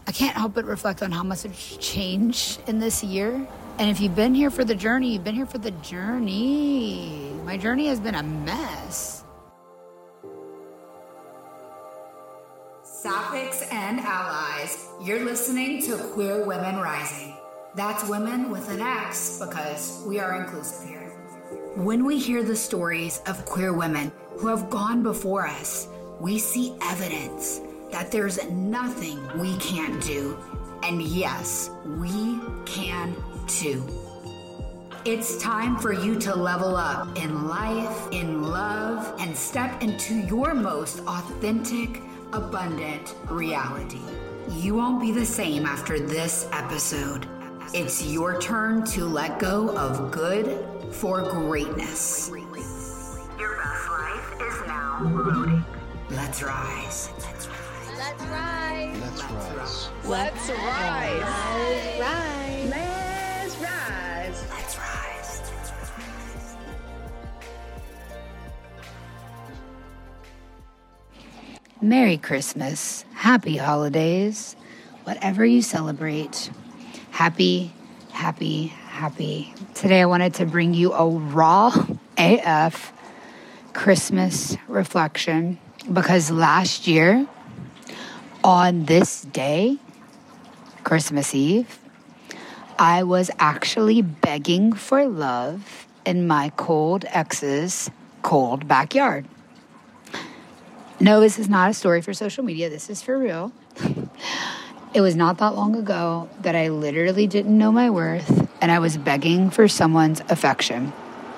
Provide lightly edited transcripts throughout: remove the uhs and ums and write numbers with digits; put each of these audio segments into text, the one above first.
I can't help but reflect on how much has changed in this year. And if you've been here for the journey, you've been here for the journey. My journey has been a mess. Sapphics and allies, you're listening to Queer Women Rising. That's women with an X because we are inclusive here. When we hear the stories of queer women who have gone before us, we see evidence that there's nothing we can't do. And yes, we can too. It's time for you to level up in life, in love, and step into your most authentic, abundant reality. You won't be the same after this episode. It's your turn to let go of good for greatness. Your best life is now loading. Let's rise. Let's rise. Let's rise. Let's rise. Let's rise. Let's rise. Let's rise. Merry Christmas. Happy holidays. Whatever you celebrate. Happy. Today I wanted to bring you a raw AF Christmas reflection because last year on this day, Christmas Eve, I was actually begging for love in my cold ex's cold backyard. No, this is not a story for social media. This is for real. It was not that long ago that I literally didn't know my worth and I was begging for someone's affection.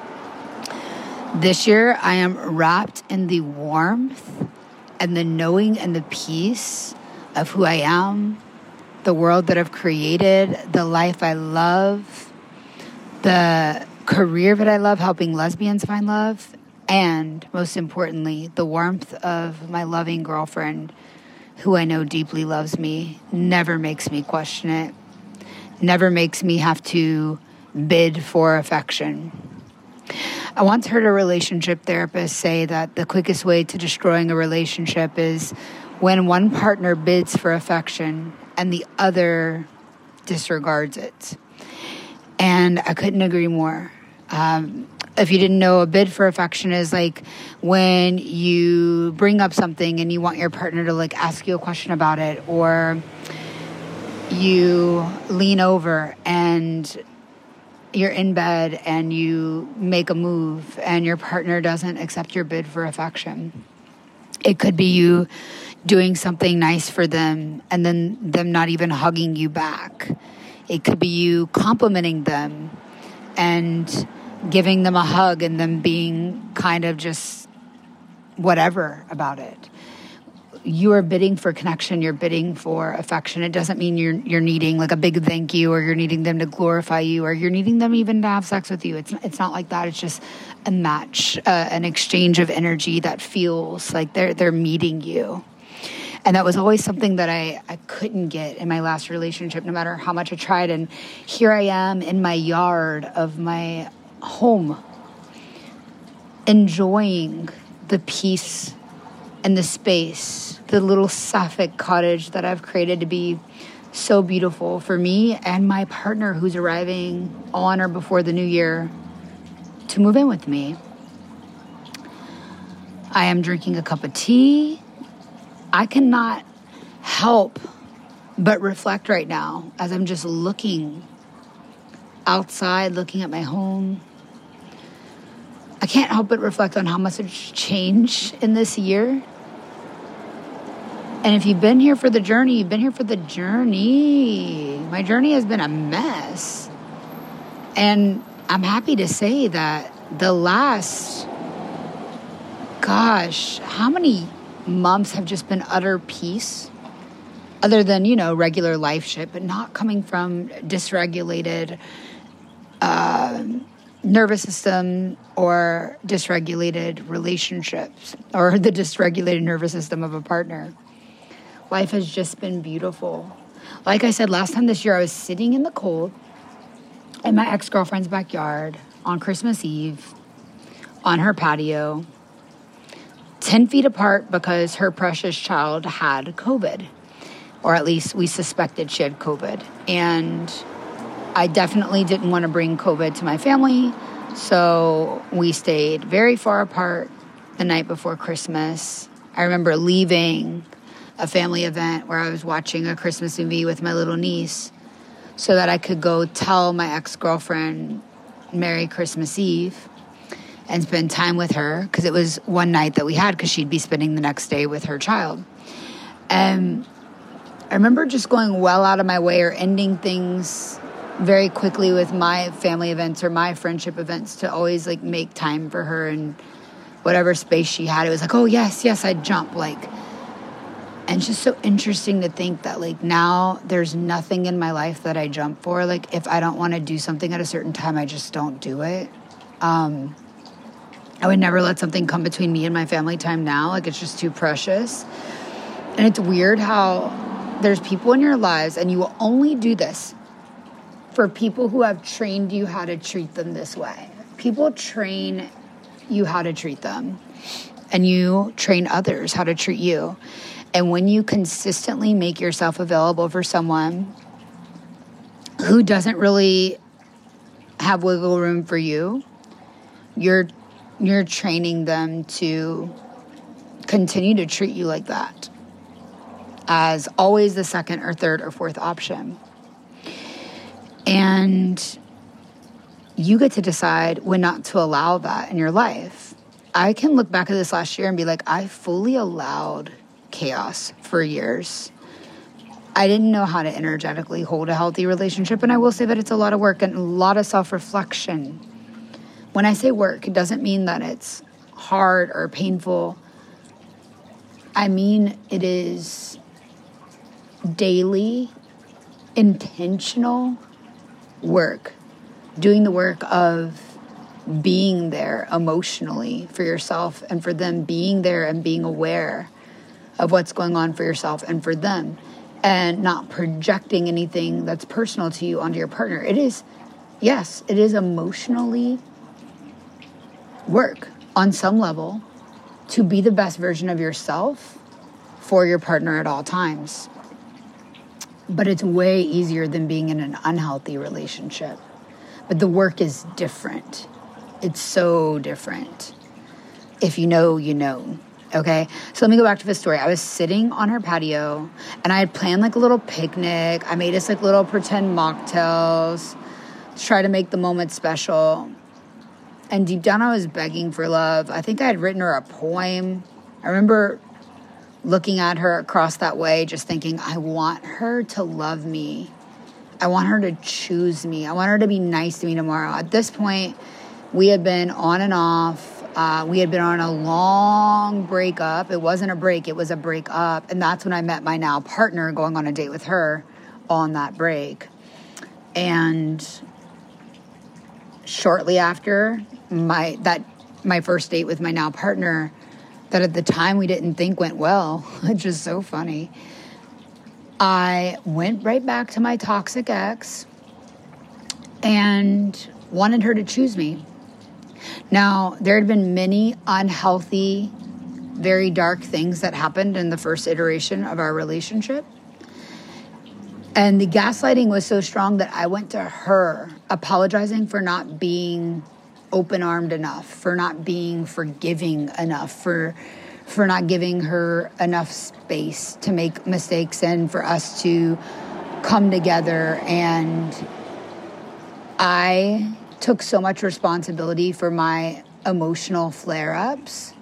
This year, I am wrapped in the warmth and the knowing and the peace of who I am, the world that I've created, the life I love, the career that I love, helping lesbians find love, and most importantly, the warmth of my loving girlfriend who I know deeply loves me, never makes me question it, never makes me have to bid for affection. I once heard a relationship therapist say that the quickest way to destroying a relationship is when one partner bids for affection and the other disregards it. And I couldn't agree more. If you didn't know, a bid for affection is like when you bring up something and you want your partner to like ask you a question about it, or you lean over and you're in bed and you make a move and your partner doesn't accept your bid for affection. It could be you doing something nice for them and then them not even hugging you back. It could be you complimenting them and giving them a hug and them being kind of just whatever about it. You are bidding for connection. You're bidding for affection. It doesn't mean you're needing like a big thank you, or you're needing them to glorify you, or you're needing them even to have sex with you. It's not like that. It's just a match, an exchange of energy that feels like they're meeting you. And that was always something that I couldn't get in my last relationship, no matter how much I tried. And here I am in my yard of my home, enjoying the peace and the space, the little Sapphic cottage that I've created to be so beautiful for me and my partner who's arriving on or before the new year to move in with me. I am drinking a cup of tea. I cannot help but reflect right now as I'm just looking outside, looking at my home. I can't help but reflect on how much has changed in this year. And if you've been here for the journey, you've been here for the journey. My journey has been a mess. And I'm happy to say that the last, how many months have just been utter peace? Other than, regular life shit, but not coming from dysregulated nervous system or dysregulated relationships or the dysregulated nervous system of a partner. Life has just been beautiful. Like I said, last time this year, I was sitting in the cold in my ex-girlfriend's backyard on Christmas Eve on her patio, 10 feet apart because her precious child had COVID. or at least we suspected she had COVID. And I definitely didn't want to bring COVID to my family, so we stayed very far apart the night before Christmas. I remember leaving a family event where I was watching a Christmas movie with my little niece so that I could go tell my ex-girlfriend Merry Christmas Eve and spend time with her, because it was one night that we had, because she'd be spending the next day with her child. And I remember just going well out of my way or ending things very quickly with my family events or my friendship events to always like make time for her and whatever space she had. It was like, oh yes, I'd jump, like. And it's just so interesting to think that like now there's nothing in my life that I jump for. Like if I don't want to do something at a certain time, I just don't do it. I would never let something come between me and my family time now. Like it's just too precious. And it's weird how there's people in your lives, and you will only do this for people who have trained you how to treat them this way. People train you how to treat them, and you train others how to treat you. And when you consistently make yourself available for someone who doesn't really have wiggle room for you, you're training them to continue to treat you like that, as always the second or third or fourth option. And you get to decide when not to allow that in your life. I can look back at this last year and be like, I fully allowed chaos for years. I didn't know how to energetically hold a healthy relationship, and I will say that it's a lot of work and a lot of self-reflection. When I say work, it doesn't mean that it's hard or painful. I mean it is daily, intentional work, doing the work of being there emotionally for yourself and for them, being there and being aware of what's going on for yourself and for them, and not projecting anything that's personal to you onto your partner. It is emotionally work on some level to be the best version of yourself for your partner at all times. But it's way easier than being in an unhealthy relationship. But the work is different. It's so different. If you know, you know. Okay? So let me go back to the story. I was sitting on her patio, and I had planned like a little picnic. I made us like little pretend mocktails to try to make the moment special. And deep down, I was begging for love. I think I had written her a poem. I remember looking at her across that way, just thinking, I want her to love me. I want her to choose me. I want her to be nice to me tomorrow. At this point, we had been on and off. We had been on a long breakup. It wasn't a break. It was a breakup. And that's when I met my now partner, going on a date with her on that break. And shortly after my first date with my now partner, that at the time we didn't think went well, it's just so funny, I went right back to my toxic ex and wanted her to choose me. Now, there had been many unhealthy, very dark things that happened in the first iteration of our relationship. And the gaslighting was so strong that I went to her apologizing for not being open-armed enough, for not being forgiving enough, for not giving her enough space to make mistakes and for us to come together. And I took so much responsibility for my emotional flare-ups.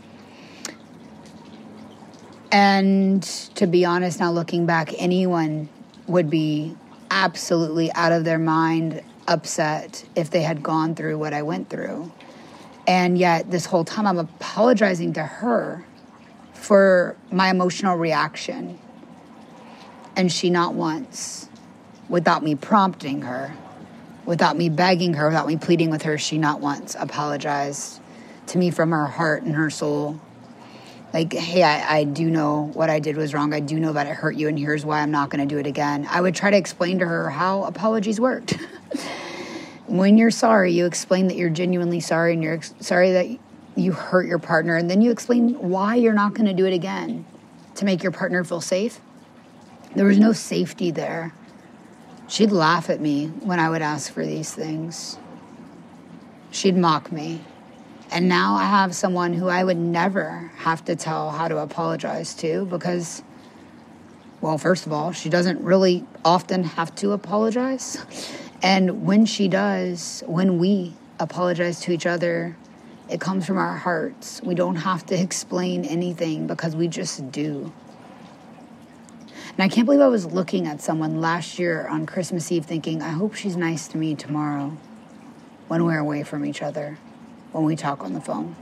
And to be honest, now looking back, anyone would be absolutely out of their mind upset if they had gone through what I went through. And yet this whole time I'm apologizing to her for my emotional reaction. And she not once, without me prompting her, without me begging her, without me pleading with her, she not once apologized to me from her heart and her soul. Like, hey, I do know what I did was wrong. I do know that it hurt you, and here's why I'm not going to do it again. I would try to explain to her how apologies worked. When you're sorry, you explain that you're genuinely sorry, and you're sorry that you hurt your partner, and then you explain why you're not going to do it again to make your partner feel safe There was no safety there. She'd laugh at me when I would ask for these things. She'd mock me. And now I have someone who I would never have to tell how to apologize to because, well, first of all, she doesn't really often have to apologize. And when she does, when we apologize to each other, it comes from our hearts. We don't have to explain anything because we just do. And I can't believe I was looking at someone last year on Christmas Eve thinking, I hope she's nice to me tomorrow when we're away from each other, when we talk on the phone.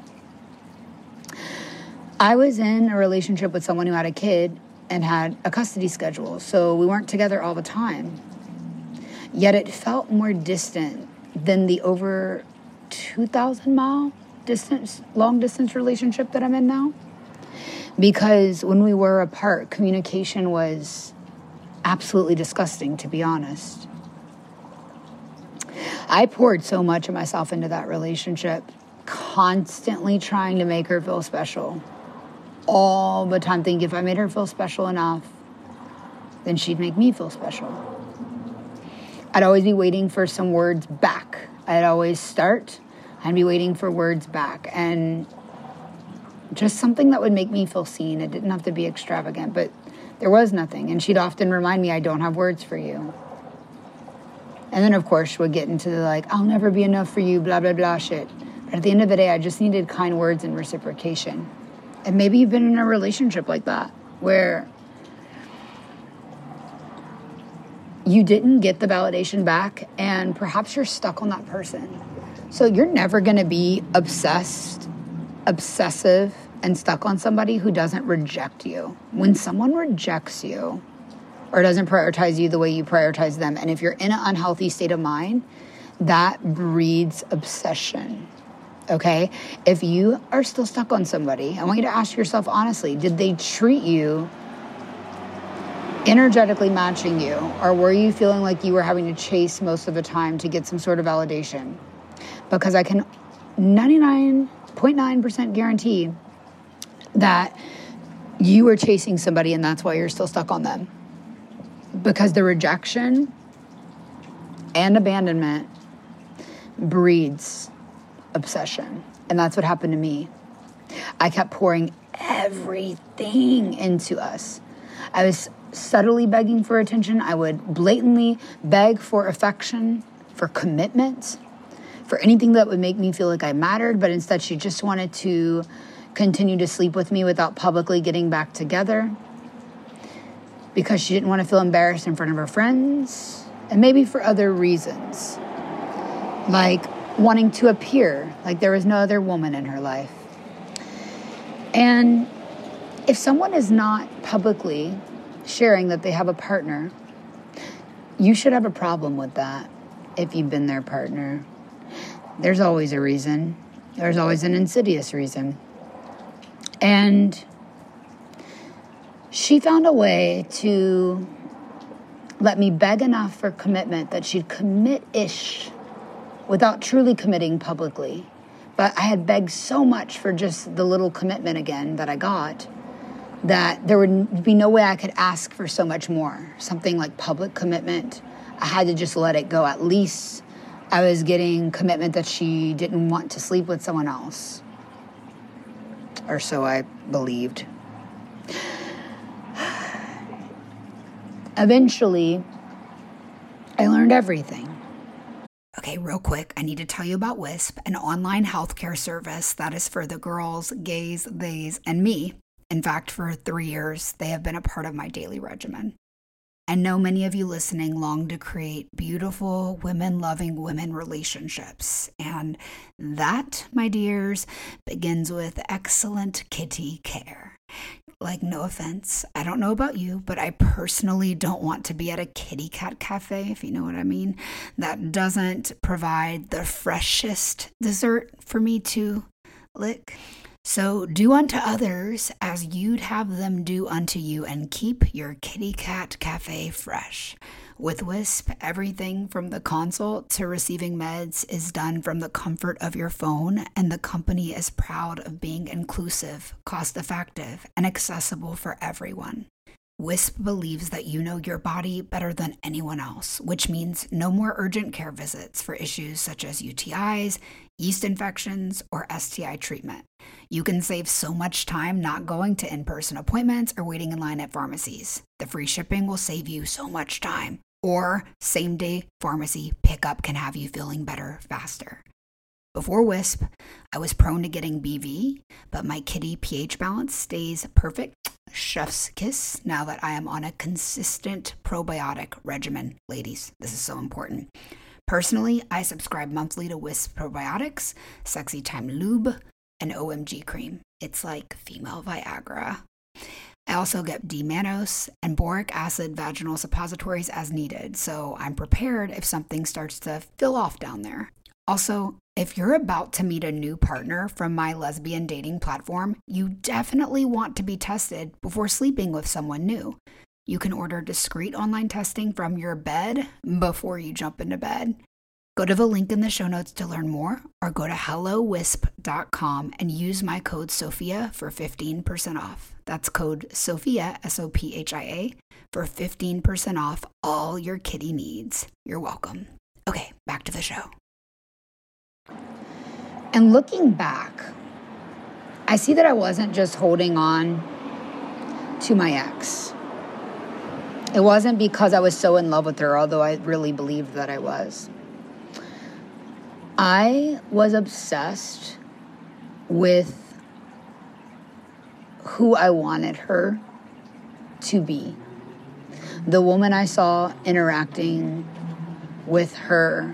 I was in a relationship with someone who had a kid and had a custody schedule, so we weren't together all the time. Yet it felt more distant than the over 2,000-mile long-distance relationship that I'm in now. Because when we were apart, communication was absolutely disgusting, to be honest. I poured so much of myself into that relationship, constantly trying to make her feel special. All the time thinking if I made her feel special enough, then she'd make me feel special. I'd always be waiting for some words back. I'd always start, I'd be waiting for words back. And just something that would make me feel seen. It didn't have to be extravagant, but there was nothing. And she'd often remind me, I don't have words for you. And then, of course, we'd get into the I'll never be enough for you, blah, blah, blah shit. But at the end of the day, I just needed kind words and reciprocation. And maybe you've been in a relationship like that, where you didn't get the validation back, and perhaps you're stuck on that person. So you're never going to be obsessive, and stuck on somebody who doesn't reject you. When someone rejects you or doesn't prioritize you the way you prioritize them, and if you're in an unhealthy state of mind, that breeds obsession, okay? If you are still stuck on somebody, I want you to ask yourself honestly, did they treat you energetically matching you, or were you feeling like you were having to chase most of the time to get some sort of validation? Because I can 99.9% guarantee that you were chasing somebody and that's why you're still stuck on them. Because the rejection and abandonment breeds obsession. And that's what happened to me. I kept pouring everything into us. I was subtly begging for attention. I would blatantly beg for affection, for commitment, for anything that would make me feel like I mattered, but instead she just wanted to continue to sleep with me without publicly getting back together because she didn't want to feel embarrassed in front of her friends, and maybe for other reasons, like wanting to appear like there was no other woman in her life. And if someone is not publicly sharing that they have a partner, you should have a problem with that if you've been their partner. There's always a reason. There's always an insidious reason. And she found a way to let me beg enough for commitment that she'd commit-ish without truly committing publicly. But I had begged so much for just the little commitment again that I got that there would be no way I could ask for so much more. Something like public commitment, I had to just let it go. At least I was getting commitment that she didn't want to sleep with someone else. Or so I believed. Eventually, I learned everything. Okay, real quick, I need to tell you about Wisp, an online healthcare service that is for the girls, gays, theys, and me. In fact, for 3 years, they have been a part of my daily regimen. I know many of you listening long to create beautiful, women-loving women relationships. And that, my dears, begins with excellent kitty care. Like, no offense, I don't know about you, but I personally don't want to be at a kitty cat cafe, if you know what I mean, that doesn't provide the freshest dessert for me to lick. So do unto others as you'd have them do unto you, and keep your kitty cat cafe fresh. With Wisp, everything from the consult to receiving meds is done from the comfort of your phone, and the company is proud of being inclusive, cost-effective, and accessible for everyone. Wisp believes that you know your body better than anyone else, which means no more urgent care visits for issues such as UTIs, yeast infections, or STI treatment. You can save so much time not going to in-person appointments or waiting in line at pharmacies. The free shipping will save you so much time. Or same-day pharmacy pickup can have you feeling better faster. Before Wisp, I was prone to getting BV, but my kitty pH balance stays perfect. Chef's kiss now that I am on a consistent probiotic regimen. Ladies, this is so important. Personally, I subscribe monthly to Wisp Probiotics, Sexy Time Lube, and OMG Cream. It's like female Viagra. I also get D-mannose and boric acid vaginal suppositories as needed, so I'm prepared if something starts to fill off down there. Also, if you're about to meet a new partner from my lesbian dating platform, you definitely want to be tested before sleeping with someone new. You can order discreet online testing from your bed before you jump into bed. Go to the link in the show notes to learn more, or go to hellowisp.com and use my code SOPHIA for 15% off. That's code SOPHIA, SOPHIA, for 15% off all your kitty needs. You're welcome. Okay, back to the show. And looking back, I see that I wasn't just holding on to my ex. It wasn't because I was so in love with her, although I really believed that I was. I was obsessed with who I wanted her to be. The woman I saw interacting with her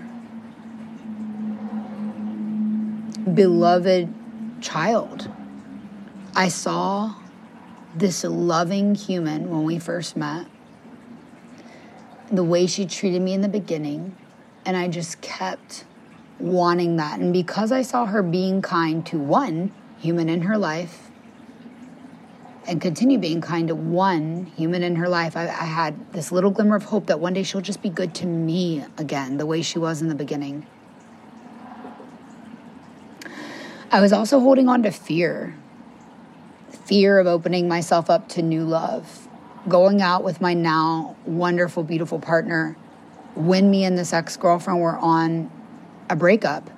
beloved child. I saw this loving human when we first met, the way she treated me in the beginning, and I just kept wanting that. And because I saw her being kind to one human in her life and continue being kind to one human in her life, I had this little glimmer of hope that one day she'll just be good to me again, the way she was in the beginning. I was also holding on to fear of opening myself up to new love, going out with my now wonderful, beautiful partner when me and this ex-girlfriend were on a breakup.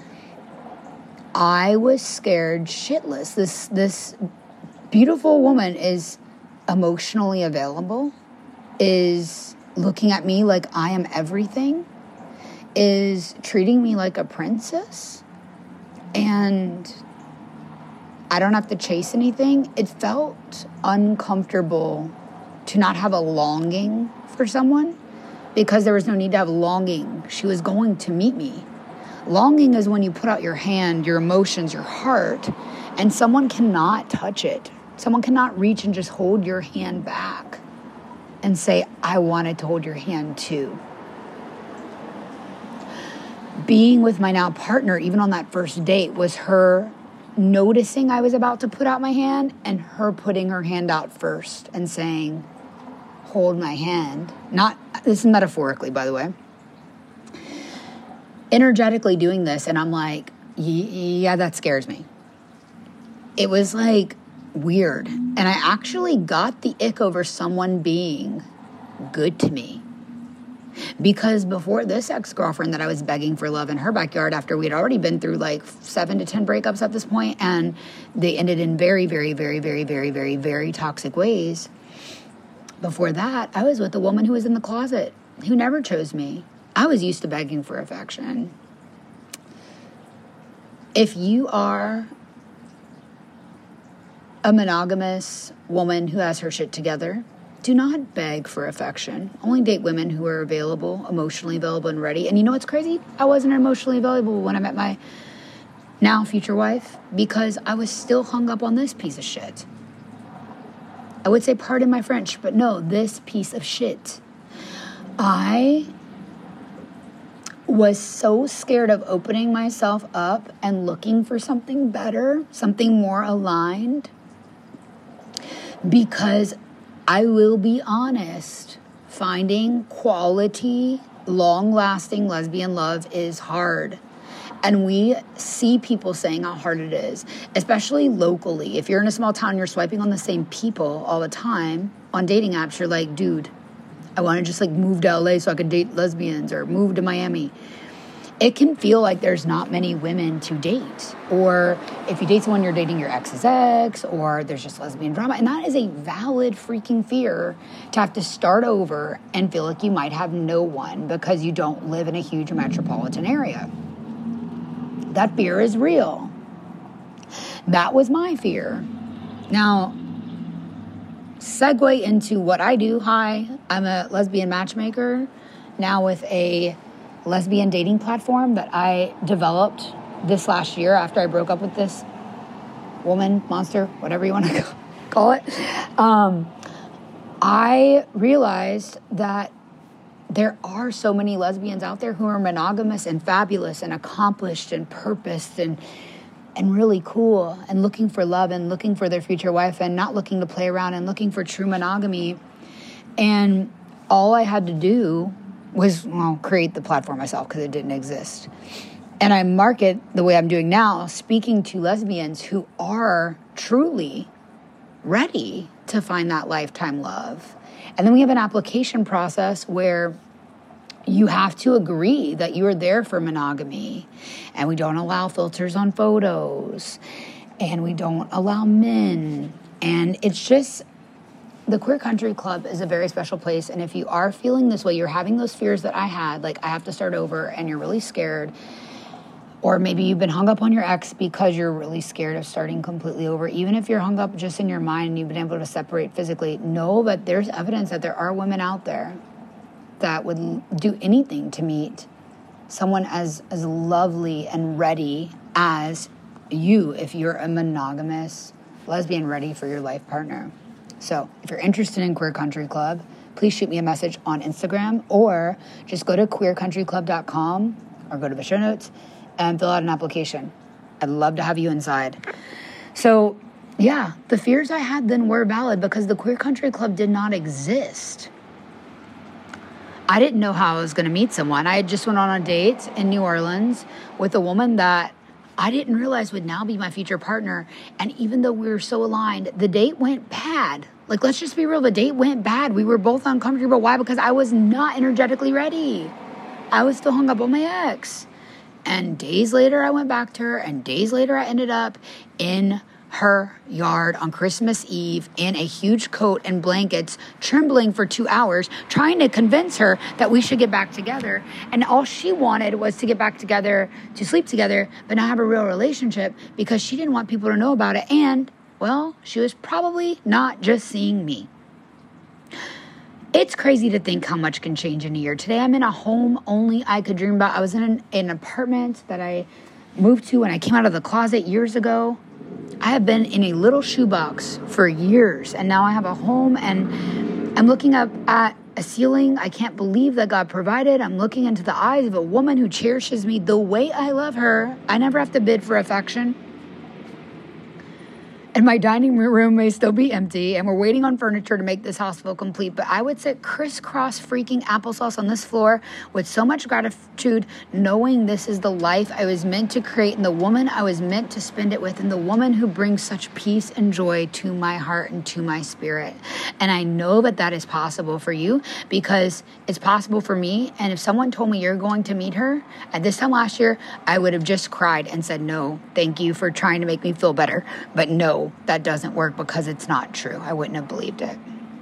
I was scared shitless. This beautiful woman is emotionally available, is looking at me like I am everything, is treating me like a princess, and I don't have to chase anything. It felt uncomfortable to not have a longing for someone because there was no need to have longing. She was going to meet me. Longing is when you put out your hand, your emotions, your heart, and someone cannot touch it. Someone cannot reach and just hold your hand back and say, I wanted to hold your hand too. Being with my now partner, even on that first date, was her noticing I was about to put out my hand and her putting her hand out first and saying, hold my hand. This is metaphorically, by the way. Energetically doing this, and I'm like, yeah, that scares me. It was like weird. And I actually got the ick over someone being good to me. Because before this ex-girlfriend that I was begging for love in her backyard after we'd already been through like 7 to 10 breakups at this point, and they ended in very, very, very, very, very, very, very toxic ways. Before that, I was with a woman who was in the closet, who never chose me. I was used to begging for affection. If you are a monogamous woman who has her shit together, do not beg for affection. Only date women who are available, emotionally available and ready. And you know what's crazy? I wasn't emotionally available when I met my now future wife because I was still hung up on this piece of shit. I would say pardon my French, but no, this piece of shit. I was so scared of opening myself up and looking for something better, something more aligned, because I will be honest, finding quality, long-lasting lesbian love is hard. And we see people saying how hard it is, especially locally. If you're in a small town, you're swiping on the same people all the time. on dating apps, you're like, dude, I want to just like move to LA so I could date lesbians or move to Miami. It can feel like there's not many women to date. Or if you date someone, you're dating your ex's ex, or there's just lesbian drama. And that is a valid freaking fear to have to start over and feel like you might have no one because you don't live in a huge metropolitan area. That fear is real. That was my fear. Now, segue into what I do. Hi, I'm a lesbian matchmaker, now with a lesbian dating platform that I developed this last year after I broke up with this woman, monster, whatever you want to call it. I realized that there are so many lesbians out there who are monogamous and fabulous and accomplished and purposed and really cool and looking for love and looking for their future wife and not looking to play around and looking for true monogamy. And all I had to do was, create the platform myself because it didn't exist. And I market the way I'm doing now, speaking to lesbians who are truly ready to find that lifetime love. And then we have an application process where you have to agree that you are there for monogamy. And we don't allow filters on photos. And we don't allow men. And it's just, the Queer Country Club is a very special place. And if you are feeling this way, you're having those fears that I had, like I have to start over, and you're really scared. Or maybe you've been hung up on your ex because you're really scared of starting completely over. Even if you're hung up just in your mind and you've been able to separate physically, know that there's evidence that there are women out there that would do anything to meet someone as lovely and ready as you if you're a monogamous lesbian ready for your life partner. So if you're interested in Queer Country Club, please shoot me a message on Instagram or just go to queercountryclub.com or go to the show notes and fill out an application. I'd love to have you inside. So yeah, the fears I had then were valid because the Queer Country Club did not exist. I didn't know how I was going to meet someone. I had just went on a date in New Orleans with a woman that I didn't realize would now be my future partner. And even though we were so aligned, the date went bad. Like, let's just be real. The date went bad. We were both uncomfortable. Why? Because I was not energetically ready. I was still hung up on my ex. And days later, I went back to her. And days later, I ended up in her yard on Christmas Eve in a huge coat and blankets, trembling for 2 hours, trying to convince her that we should get back together. And all she wanted was to get back together, to sleep together, but not have a real relationship because she didn't want people to know about it. And, well, she was probably not just seeing me. It's crazy to think how much can change in a year. Today, I'm in a home only I could dream about. I was in an apartment that I moved to when I came out of the closet years ago. I have been in a little shoebox for years, and now I have a home, and I'm looking up at a ceiling I can't believe that God provided. I'm looking into the eyes of a woman who cherishes me the way I love her. I never have to bid for affection. And my dining room may still be empty, and we're waiting on furniture to make this house feel complete. But I would sit crisscross freaking applesauce on this floor with so much gratitude, knowing this is the life I was meant to create and the woman I was meant to spend it with and the woman who brings such peace and joy to my heart and to my spirit. And I know that that is possible for you because it's possible for me. And if someone told me you're going to meet her at this time last year, I would have just cried and said, no, thank you for trying to make me feel better. But no, that doesn't work because it's not true. I wouldn't have believed it.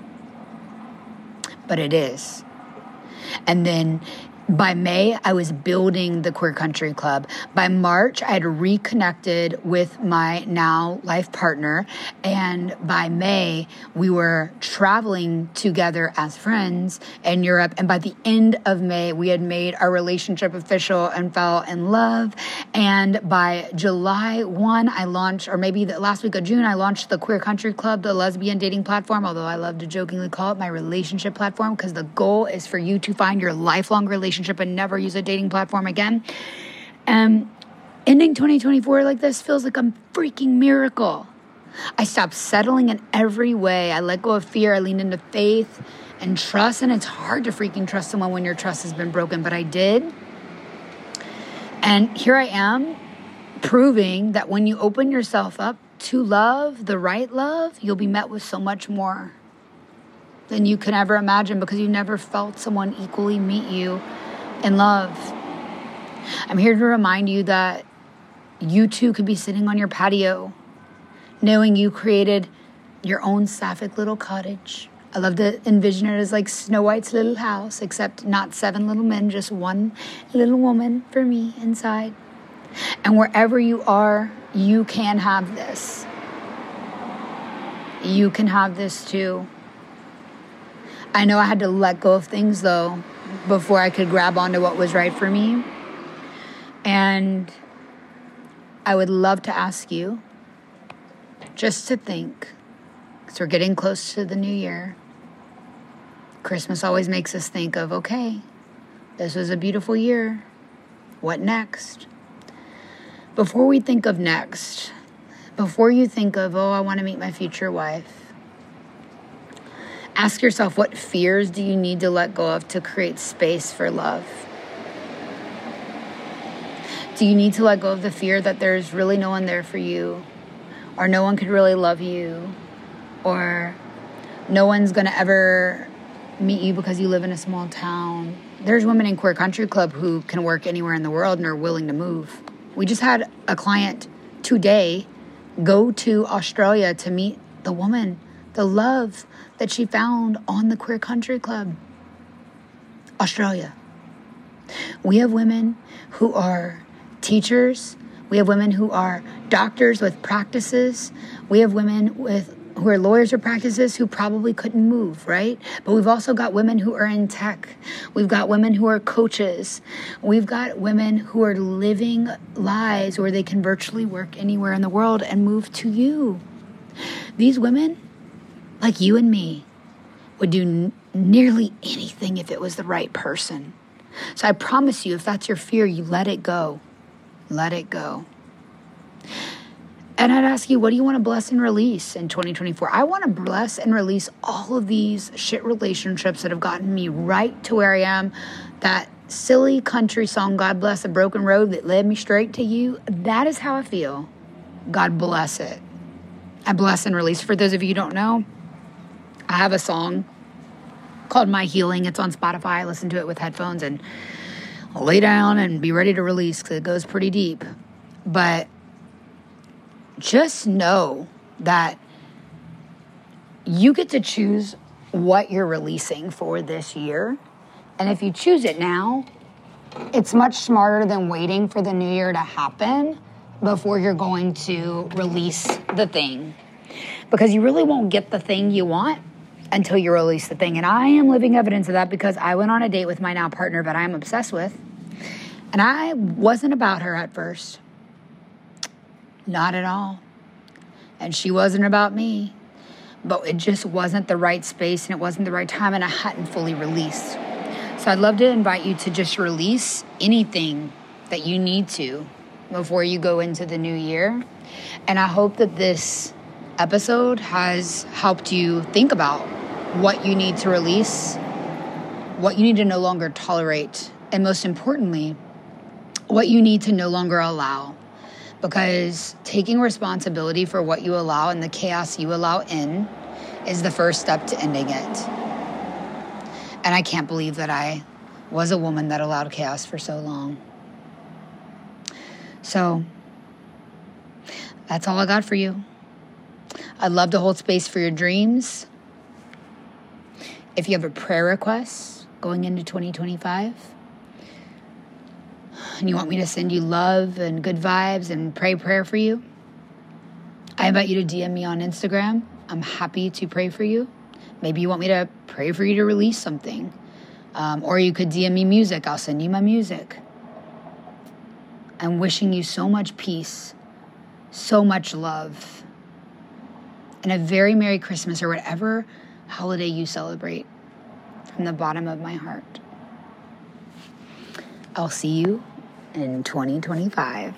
But it is. And then by May, I was building the Queer Country Club. By March, I had reconnected with my now life partner. And by May, we were traveling together as friends in Europe. And by the end of May, we had made our relationship official and fell in love. And by July 1, I launched, or maybe the last week of June, I launched the Queer Country Club, the lesbian dating platform, although I love to jokingly call it my relationship platform because the goal is for you to find your lifelong relationship and never use a dating platform again. Ending 2024 like this feels like a freaking miracle. I stopped settling in every way. I let go of fear. I leaned into faith and trust. And it's hard to freaking trust someone when your trust has been broken, but I did. And here I am proving that when you open yourself up to love, the right love, you'll be met with so much more. than you can ever imagine because you never felt someone equally meet you in love. I'm here to remind you that you too could be sitting on your patio, knowing you created your own sapphic little cottage. I love to envision it as like Snow White's little house, except not 7 little men, just one little woman for me inside. And wherever you are, you can have this. You can have this too. I know I had to let go of things though before I could grab onto what was right for me. And I would love to ask you just to think, because we're getting close to the new year. Christmas always makes us think of, okay, this was a beautiful year. What next? Before we think of next, before you think of, oh, I want to meet my future wife, ask yourself, what fears do you need to let go of to create space for love? Do you need to let go of the fear that there's really no one there for you, or no one could really love you, or no one's going to ever meet you because you live in a small town? There's women in Queer Country Club who can work anywhere in the world and are willing to move. We just had a client today go to Australia to meet the woman, the love that she found on the Queer Country Club. Australia. We have women who are teachers. We have women who are doctors with practices. We have women who are lawyers with practices who probably couldn't move, right? But we've also got women who are in tech. We've got women who are coaches. We've got women who are living lives where they can virtually work anywhere in the world and move to you. These women, like you and me, would do nearly anything if it was the right person. So I promise you, if that's your fear, you let it go. Let it go. And I'd ask you, what do you want to bless and release in 2024? I want to bless and release all of these shit relationships that have gotten me right to where I am. That silly country song, God Bless the Broken Road, that led me straight to you. That is how I feel. God bless it. I bless and release. For those of you who don't know, I have a song called My Healing. It's on Spotify. I listen to it with headphones and I'll lay down and be ready to release because it goes pretty deep. But just know that you get to choose what you're releasing for this year. And if you choose it now, it's much smarter than waiting for the new year to happen before you're going to release the thing. Because you really won't get the thing you want until you release the thing. And I am living evidence of that because I went on a date with my now partner that I'm obsessed with. And I wasn't about her at first. Not at all. And she wasn't about me. But it just wasn't the right space and it wasn't the right time and I hadn't fully released. So I'd love to invite you to just release anything that you need to before you go into the new year. And I hope that this episode has helped you think about what you need to release, what you need to no longer tolerate, and most importantly, what you need to no longer allow. Because taking responsibility for what you allow and the chaos you allow in is the first step to ending it. And I can't believe that I was a woman that allowed chaos for so long. So that's all I got for you. I'd love to hold space for your dreams. If you have a prayer request going into 2025, and you want me to send you love and good vibes and pray prayer for you, I invite you to DM me on Instagram. I'm happy to pray for you. Maybe you want me to pray for you to release something. Or you could DM me music. I'll send you my music. I'm wishing you so much peace, so much love, and a very Merry Christmas or whatever holiday you celebrate from the bottom of my heart. I'll see you in 2025.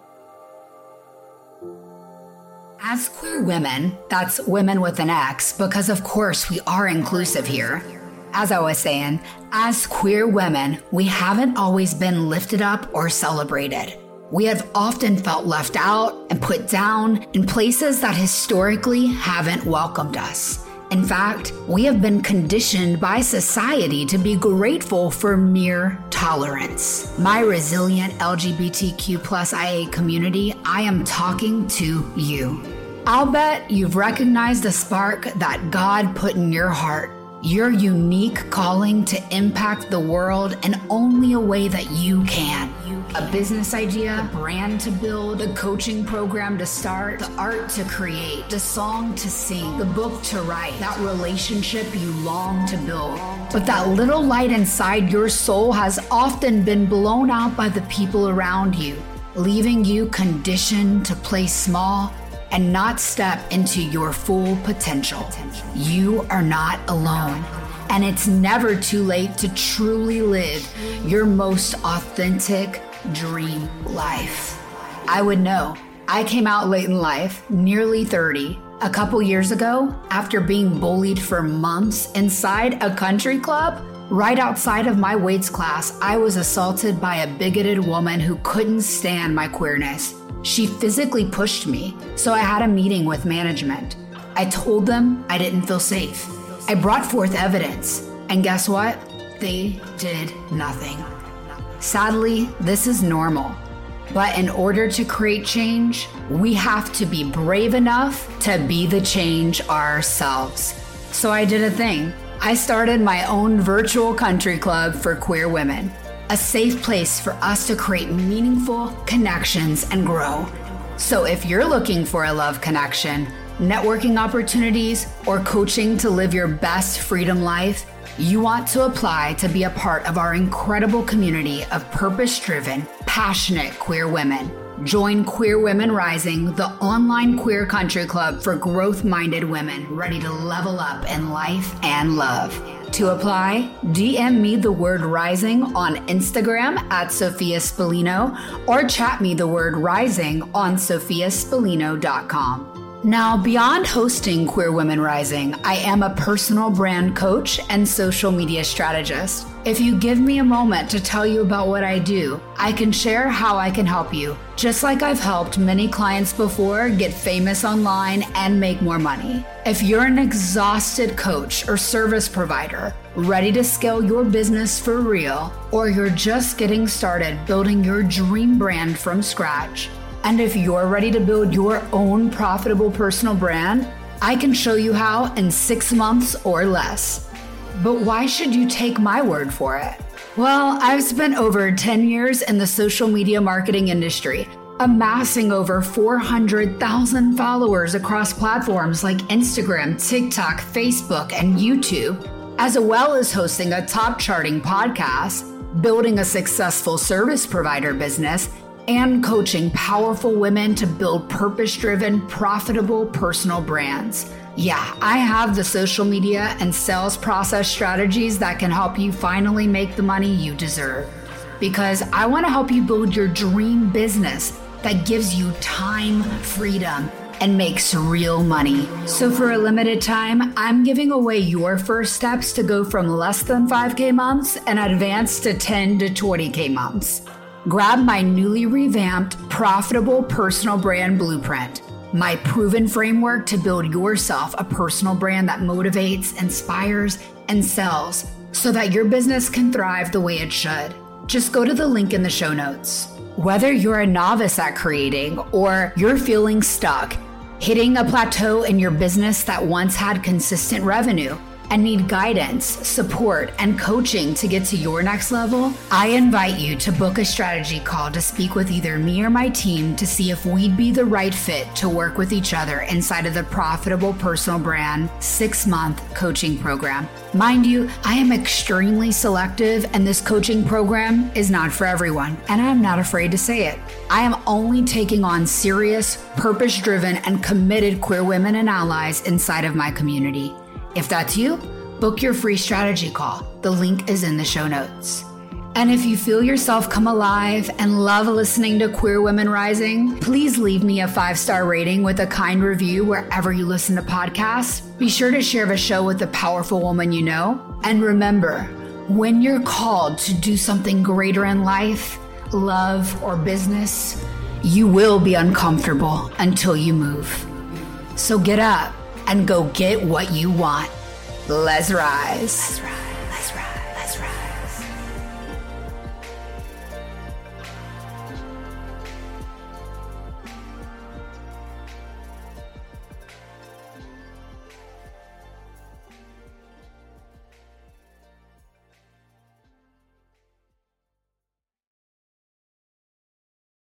As queer women, that's women with an X, because of course we are inclusive here. As I was saying, as queer women, we haven't always been lifted up or celebrated. We have often felt left out and put down in places that historically haven't welcomed us. In fact, we have been conditioned by society to be grateful for mere tolerance. My resilient LGBTQ+ IA community, I am talking to you. I'll bet you've recognized the spark that God put in your heart, your unique calling to impact the world in only a way that you can. A business idea, a brand to build, a coaching program to start, the art to create, the song to sing, the book to write, that relationship you long to build. But that little light inside your soul has often been blown out by the people around you, leaving you conditioned to play small and not step into your full potential. You are not alone. And it's never too late to truly live your most authentic dream life. I would know. I came out late in life, nearly 30, a couple years ago, after being bullied for months inside a country club. Right outside of my weights class, I was assaulted by a bigoted woman who couldn't stand my queerness. She physically pushed me, so I had a meeting with management. I told them I didn't feel safe. I brought forth evidence, and guess what? They did nothing. Sadly, this is normal. But in order to create change, we have to be brave enough to be the change ourselves. So I did a thing. I started my own virtual country club for queer women, a safe place for us to create meaningful connections and grow. So if you're looking for a love connection, networking opportunities, or coaching to live your best freedom life, you want to apply to be a part of our incredible community of purpose-driven, passionate queer women. Join Queer Women Rising, the online queer country club for growth-minded women ready to level up in life and love. To apply, DM me the word rising on Instagram at Sophia Spallino or chat me the word rising on sophiaspallino.com. Now, beyond hosting Queer Women Rising, I am a personal brand coach and social media strategist. If you give me a moment to tell you about what I do, I can share how I can help you, just like I've helped many clients before get famous online and make more money. If you're an exhausted coach or service provider, ready to scale your business for real, or you're just getting started building your dream brand from scratch, and if you're ready to build your own profitable personal brand, I can show you how in 6 months or less. But why should you take my word for it? Well, I've spent over 10 years in the social media marketing industry, amassing over 400,000 followers across platforms like Instagram, TikTok, Facebook, and YouTube, as well as hosting a top charting podcast, building a successful service provider business, and coaching powerful women to build purpose-driven, profitable personal brands. Yeah, I have the social media and sales process strategies that can help you finally make the money you deserve. Because I want to help you build your dream business that gives you time, freedom, and makes real money. So for a limited time, I'm giving away your first steps to go from less than 5K months and advance to 10 to 20K months. Grab my newly revamped Profitable Personal Brand Blueprint, my proven framework to build yourself a personal brand that motivates, inspires, and sells so that your business can thrive the way it should. Just go to the link in the show notes. Whether you're a novice at creating or you're feeling stuck, hitting a plateau in your business that once had consistent revenue, and need guidance, support, and coaching to get to your next level, I invite you to book a strategy call to speak with either me or my team to see if we'd be the right fit to work with each other inside of the Profitable Personal Brand 6-month coaching program. Mind you, I am extremely selective, and this coaching program is not for everyone, and I'm not afraid to say it. I am only taking on serious, purpose-driven, and committed queer women and allies inside of my community. If that's you, book your free strategy call. The link is in the show notes. And if you feel yourself come alive and love listening to Queer Women Rising, please leave me a 5-star rating with a kind review wherever you listen to podcasts. Be sure to share the show with a powerful woman you know. And remember, when you're called to do something greater in life, love, or business, you will be uncomfortable until you move. So get up and go get what you want. Let's rise. Let's rise.